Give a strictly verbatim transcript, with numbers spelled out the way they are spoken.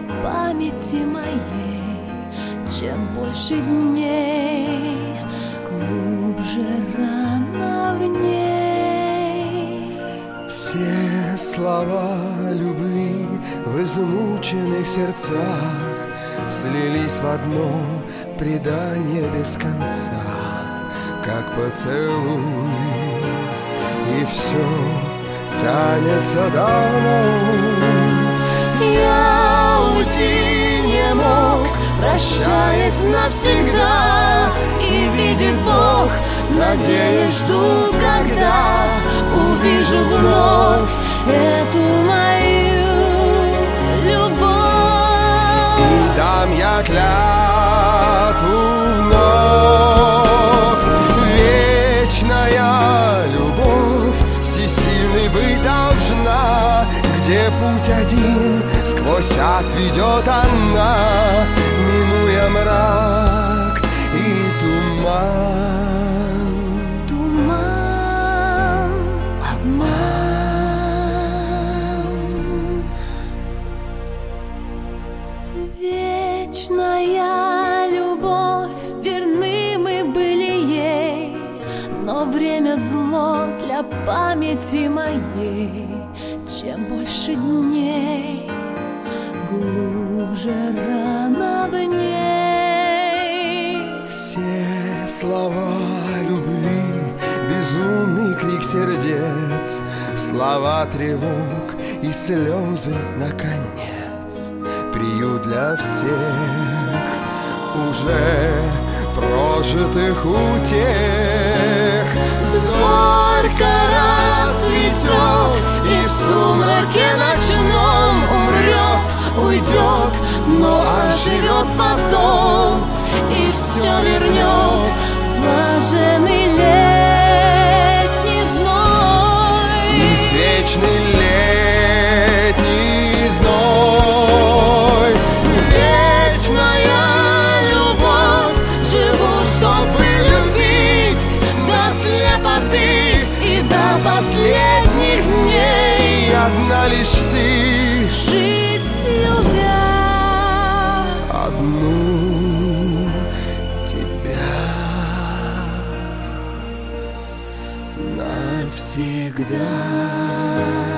для памяти моей. Чем больше дней, глубже рана в ней. Все слова любви в измученных сердцах слились в одно предание без конца, как поцелуй, и все тянется давно. Я уйти не мог, прощаясь навсегда, и видит Бог, надеюсь, жду, когда увижу вновь эту мою любовь. И дам я клятву вновь: вечная любовь всесильной быть должна. Где путь один, сквозь ад ведет она, минуя мрак и туман. Туман, обман. Вечная любовь, верны мы были ей, но время зло для памяти моей. Чем больше дней, глубже рана в ней. Все слова любви, безумный крик сердец, слова тревог и слезы наконец. Приют для всех уже прожитых утех. Зорька расцветет, и в сумраке ночном умрет, уйдет, но оживет потом, и все вернет в блаженный летний зной. Извечный летний зной. Вечная любовь, живу, чтобы любить до слепоты и до последних дней. И одна лишь ты, Жить любя одну тебя навсегда.